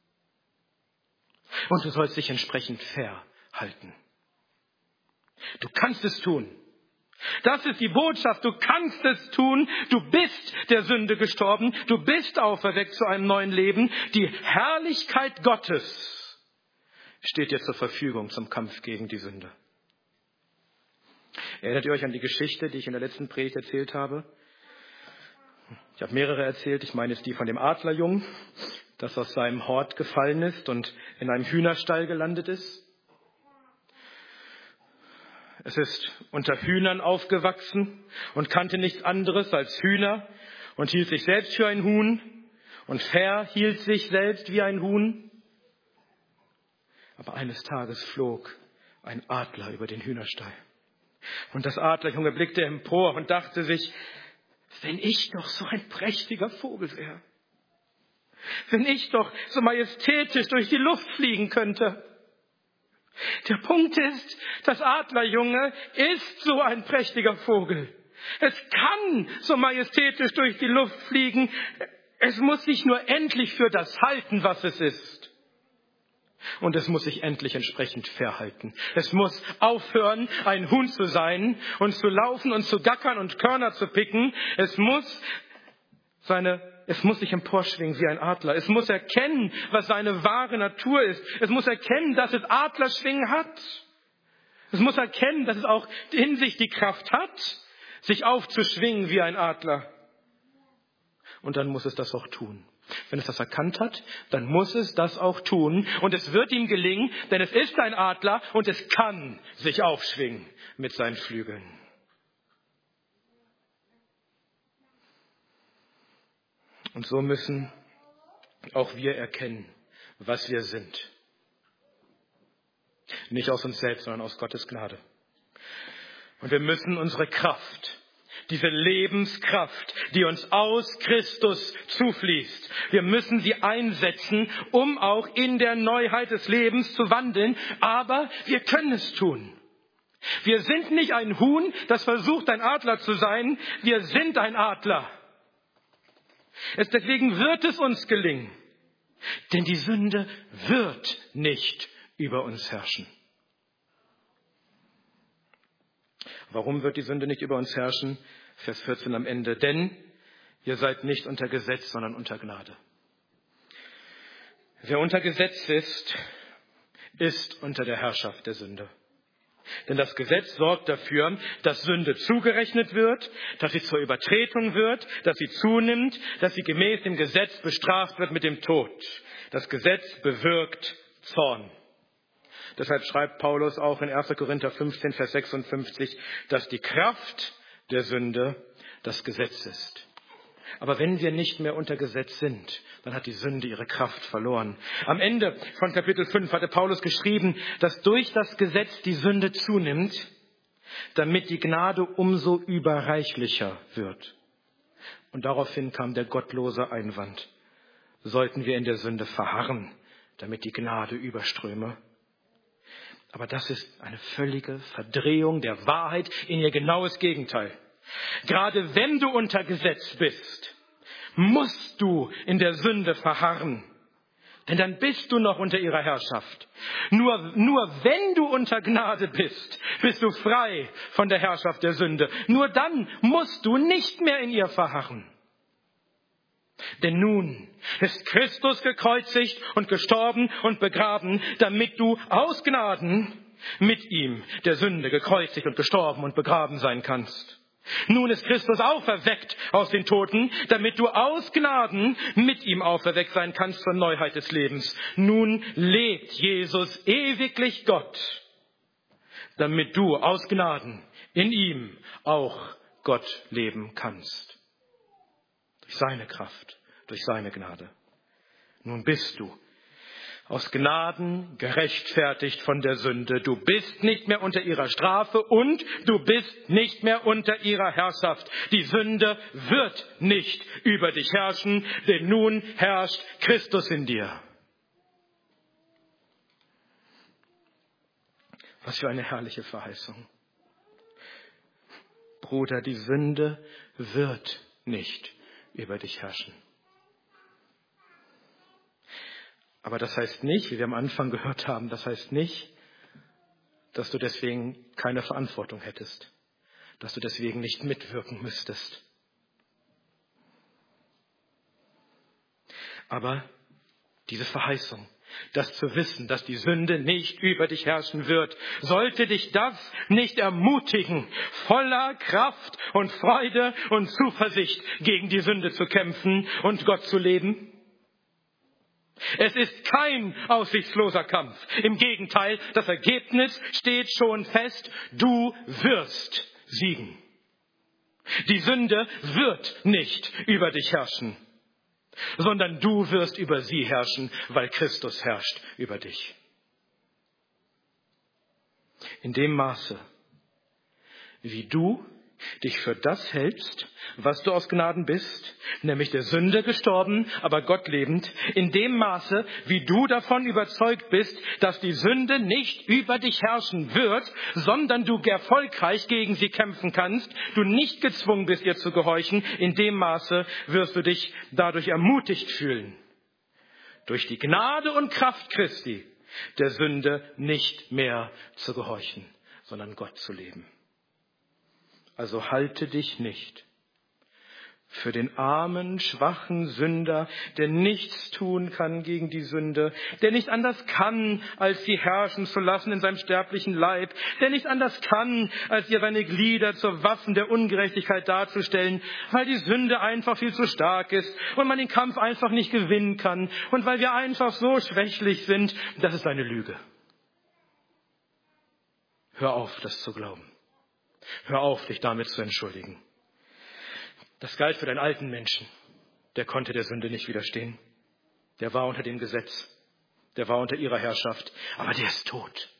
Und du sollst dich entsprechend verhalten. Du kannst es tun. Das ist die Botschaft. Du kannst es tun. Du bist der Sünde gestorben. Du bist auferweckt zu einem neuen Leben. Die Herrlichkeit Gottes steht dir zur Verfügung zum Kampf gegen die Sünde. Erinnert ihr euch an die Geschichte, die ich in der letzten Predigt erzählt habe? Ich habe mehrere erzählt. Ich meine jetzt die von dem Adlerjungen, das aus seinem Hort gefallen ist und in einem Hühnerstall gelandet ist. Es ist unter Hühnern aufgewachsen und kannte nichts anderes als Hühner und hielt sich selbst für ein Huhn und verhielt sich selbst wie ein Huhn. Aber eines Tages flog ein Adler über den Hühnerstall. Und das Adlerjunge blickte empor und dachte sich, wenn ich doch so ein prächtiger Vogel wäre, wenn ich doch so majestätisch durch die Luft fliegen könnte. Der Punkt ist, das Adlerjunge ist so ein prächtiger Vogel. Es kann so majestätisch durch die Luft fliegen. Es muss sich nur endlich für das halten, was es ist. Und es muss sich endlich entsprechend verhalten. Es muss aufhören, ein Huhn zu sein und zu laufen und zu gackern und Körner zu picken. Es muss sich emporschwingen wie ein Adler. Es muss erkennen, was seine wahre Natur ist. Es muss erkennen, dass es Adlerschwingen hat. Es muss erkennen, dass es auch in sich die Kraft hat, sich aufzuschwingen wie ein Adler. Und dann muss es das auch tun. Wenn es das erkannt hat, dann muss es das auch tun. Und es wird ihm gelingen, denn es ist ein Adler und es kann sich aufschwingen mit seinen Flügeln. Und so müssen auch wir erkennen, was wir sind. Nicht aus uns selbst, sondern aus Gottes Gnade. Und wir müssen unsere Kraft, diese Lebenskraft, die uns aus Christus zufließt, wir müssen sie einsetzen, um auch in der Neuheit des Lebens zu wandeln. Aber wir können es tun. Wir sind nicht ein Huhn, das versucht, ein Adler zu sein. Wir sind ein Adler. Deswegen wird es uns gelingen. Denn die Sünde wird nicht über uns herrschen. Warum wird die Sünde nicht über uns herrschen? Vers 14 am Ende. Denn ihr seid nicht unter Gesetz, sondern unter Gnade. Wer unter Gesetz ist unter der Herrschaft der Sünde. Denn das Gesetz sorgt dafür, dass Sünde zugerechnet wird, dass sie zur Übertretung wird, dass sie zunimmt, dass sie gemäß dem Gesetz bestraft wird mit dem Tod. Das Gesetz bewirkt Zorn. Deshalb schreibt Paulus auch in 1. Korinther 15, Vers 56, dass die Kraft der Sünde das Gesetz ist. Aber wenn wir nicht mehr unter Gesetz sind, dann hat die Sünde ihre Kraft verloren. Am Ende von Kapitel 5 hatte Paulus geschrieben, dass durch das Gesetz die Sünde zunimmt, damit die Gnade umso überreichlicher wird. Und daraufhin kam der gottlose Einwand. Sollten wir in der Sünde verharren, damit die Gnade überströme? Aber das ist eine völlige Verdrehung der Wahrheit in ihr genaues Gegenteil. Gerade wenn du unter Gesetz bist, musst du in der Sünde verharren. Denn dann bist du noch unter ihrer Herrschaft. Nur wenn du unter Gnade bist, bist du frei von der Herrschaft der Sünde. Nur dann musst du nicht mehr in ihr verharren. Denn nun ist Christus gekreuzigt und gestorben und begraben, damit du aus Gnaden mit ihm, der Sünde, gekreuzigt und gestorben und begraben sein kannst. Nun ist Christus auferweckt aus den Toten, damit du aus Gnaden mit ihm auferweckt sein kannst zur Neuheit des Lebens. Nun lebt Jesus ewiglich Gott, damit du aus Gnaden in ihm auch Gott leben kannst. Durch seine Kraft, durch seine Gnade. Nun bist du aus Gnaden gerechtfertigt von der Sünde. Du bist nicht mehr unter ihrer Strafe und du bist nicht mehr unter ihrer Herrschaft. Die Sünde wird nicht über dich herrschen, denn nun herrscht Christus in dir. Was für eine herrliche Verheißung. Bruder, die Sünde wird nicht über dich herrschen. Aber das heißt nicht, wie wir am Anfang gehört haben, das heißt nicht, dass du deswegen keine Verantwortung hättest, dass du deswegen nicht mitwirken müsstest. Aber diese Verheißung, das zu wissen, dass die Sünde nicht über dich herrschen wird, sollte dich das nicht ermutigen, voller Kraft und Freude und Zuversicht gegen die Sünde zu kämpfen und Gott zu leben? Es ist kein aussichtsloser Kampf. Im Gegenteil, das Ergebnis steht schon fest. Du wirst siegen. Die Sünde wird nicht über dich herrschen, sondern du wirst über sie herrschen, weil Christus herrscht über dich. In dem Maße, wie du dich für das hältst, was du aus Gnaden bist, nämlich der Sünde gestorben, aber Gott lebend, in dem Maße, wie du davon überzeugt bist, dass die Sünde nicht über dich herrschen wird, sondern du erfolgreich gegen sie kämpfen kannst, du nicht gezwungen bist, ihr zu gehorchen, in dem Maße wirst du dich dadurch ermutigt fühlen, durch die Gnade und Kraft Christi der Sünde nicht mehr zu gehorchen, sondern Gott zu leben. Also halte dich nicht für den armen, schwachen Sünder, der nichts tun kann gegen die Sünde, der nicht anders kann, als sie herrschen zu lassen in seinem sterblichen Leib, der nicht anders kann, als ihr seine Glieder zur Waffen der Ungerechtigkeit darzustellen, weil die Sünde einfach viel zu stark ist und man den Kampf einfach nicht gewinnen kann und weil wir einfach so schwächlich sind. Das ist eine Lüge. Hör auf, das zu glauben. Hör auf, dich damit zu entschuldigen. Das galt für den alten Menschen. Der konnte der Sünde nicht widerstehen. Der war unter dem Gesetz. Der war unter ihrer Herrschaft. Aber der ist tot.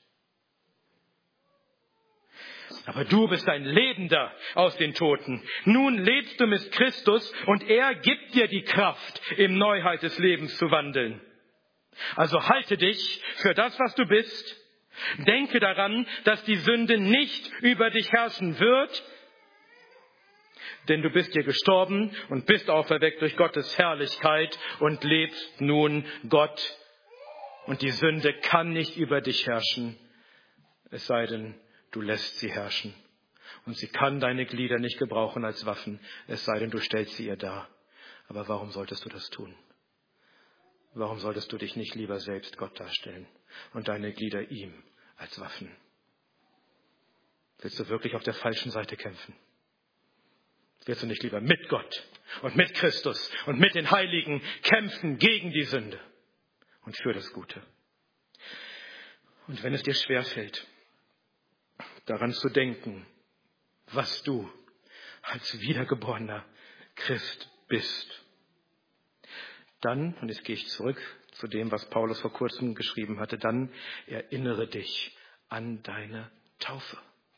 Aber du bist ein Lebender aus den Toten. Nun lebst du mit Christus und er gibt dir die Kraft, in Neuheit des Lebens zu wandeln. Also halte dich für das, was du bist. Denke daran, dass die Sünde nicht über dich herrschen wird, denn du bist hier gestorben und bist auferweckt durch Gottes Herrlichkeit und lebst nun Gott. Und die Sünde kann nicht über dich herrschen, es sei denn, du lässt sie herrschen. Und sie kann deine Glieder nicht gebrauchen als Waffen, es sei denn, du stellst sie ihr dar. Aber warum solltest du das tun? Warum solltest du dich nicht lieber selbst Gott darstellen und deine Glieder ihm als Waffen? Willst du wirklich auf der falschen Seite kämpfen? Willst du nicht lieber mit Gott und mit Christus und mit den Heiligen kämpfen gegen die Sünde und für das Gute? Und wenn es dir schwerfällt, daran zu denken, was du als wiedergeborener Christ bist, dann, und jetzt gehe ich zurück zu dem, was Paulus vor kurzem geschrieben hatte, dann erinnere dich an deine Taufe.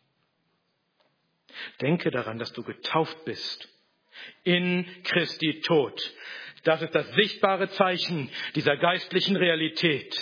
Denke daran, dass du getauft bist in Christi Tod. Das ist das sichtbare Zeichen dieser geistlichen Realität.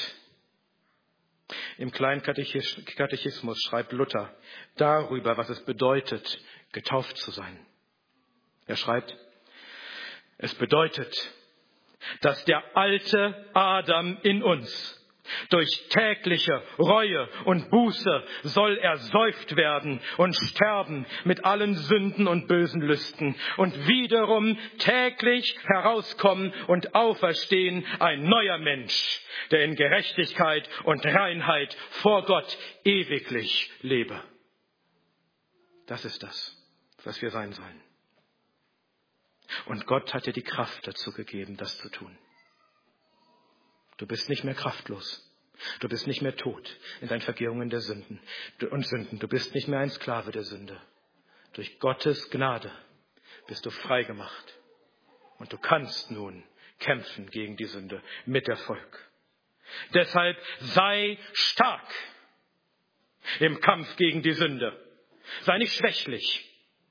Im kleinen Katechismus schreibt Luther darüber, was es bedeutet, getauft zu sein. Er schreibt, es bedeutet, dass der alte Adam in uns durch tägliche Reue und Buße soll ersäuft werden und sterben mit allen Sünden und bösen Lüsten und wiederum täglich herauskommen und auferstehen ein neuer Mensch, der in Gerechtigkeit und Reinheit vor Gott ewiglich lebe. Das ist das, was wir sein sollen. Und Gott hat dir die Kraft dazu gegeben, das zu tun. Du bist nicht mehr kraftlos. Du bist nicht mehr tot in deinen Vergehungen der Sünden. Du bist nicht mehr ein Sklave der Sünde. Durch Gottes Gnade bist du frei gemacht. Und du kannst nun kämpfen gegen die Sünde mit Erfolg. Deshalb sei stark im Kampf gegen die Sünde. Sei nicht schwächlich.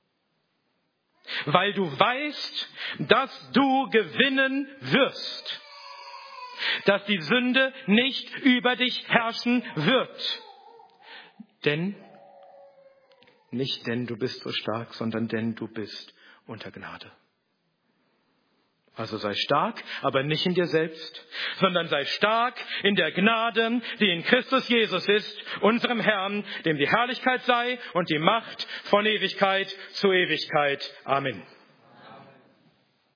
Weil du weißt, dass du gewinnen wirst. Dass die Sünde nicht über dich herrschen wird. Nicht denn du bist so stark, sondern denn du bist unter Gnade. Also sei stark, aber nicht in dir selbst, sondern sei stark in der Gnade, die in Christus Jesus ist, unserem Herrn, dem die Herrlichkeit sei und die Macht von Ewigkeit zu Ewigkeit. Amen.